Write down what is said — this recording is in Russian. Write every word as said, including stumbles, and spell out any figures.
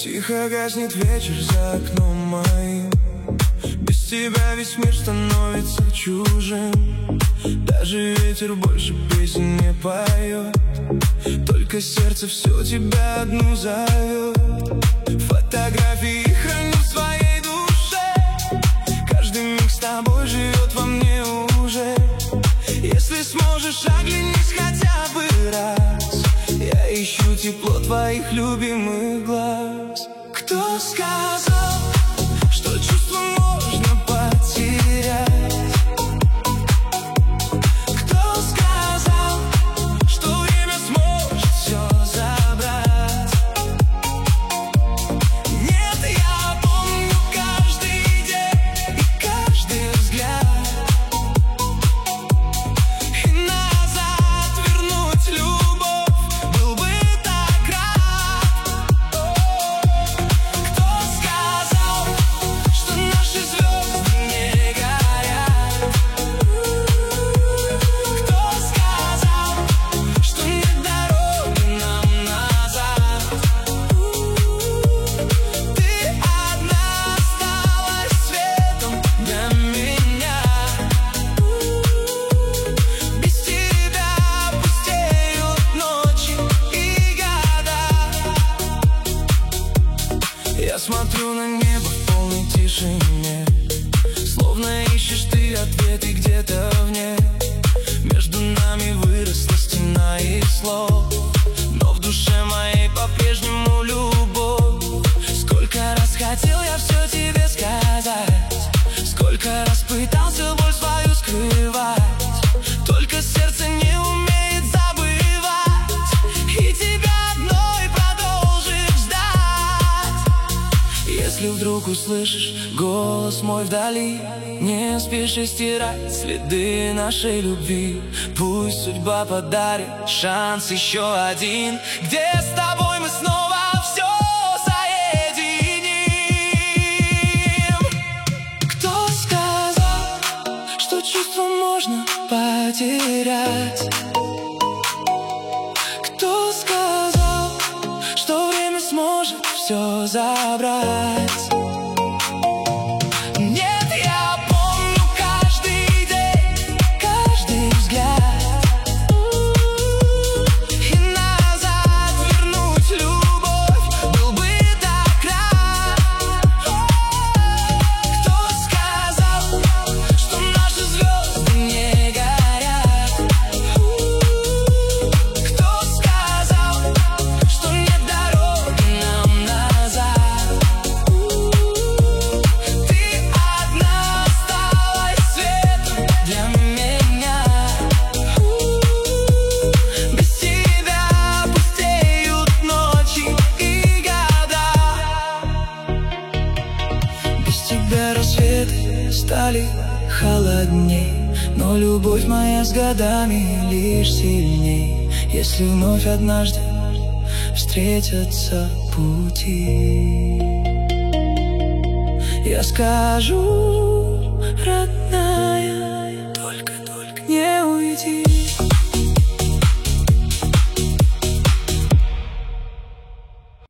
Тихо гаснет вечер за окном моим. Без тебя весь мир становится чужим. Даже ветер больше песен не поет. Только сердце все тебя одну зовет. Фотографии храню в своей душе. Каждый миг с тобой живет во мне уже. Если сможешь, оглянись хотя бы раз. Я ищу тепло твоих любимых глаз. Кто сказал, что чувства можно потерять? Кто сказал, что время сможет все забрать? Нет, я помню каждый день и каждый взгляд. И назад вернуть любовь был бы так рад. Кто сказал, что наши звезды не горят? Кто сказал, что нет дороги нам назад? Ты одна осталась светом для меня. Без тебя пустеют ночи и года. Я смотрю на небо в полной тишине, словно ищешь ты ответы где-то вне. Между нами выросла стена из слов, но в душе моей по-прежнему любовь. Сколько раз хотел я все тебе сказать, сколько раз пытался боль свою скрывать. Только сердце не умеет забывать, и тебя одной продолжит ждать. Если вдруг услышишь голос мой вдали, не спеши стирать следы нашей любви. Пусть судьба подарит шанс еще один, где с тобой мы снова все соединим. Кто сказал, что чувства можно потерять? Кто сказал, что время сможет все забрать? Нет, я помню каждый день, каждый взгляд. И назад вернуть любовь был бы так рад. Кто сказал, что наши звезды не горят? Кто сказал, что нет дороги нам назад? Ты одна осталась светом для меня. Без тебя пустеют ночи и года. Без тебя рассветы стали холодней, но любовь моя с годами лишь сильней. Если вновь однажды встретятся пути, я скажу, родная, только, только не уйди.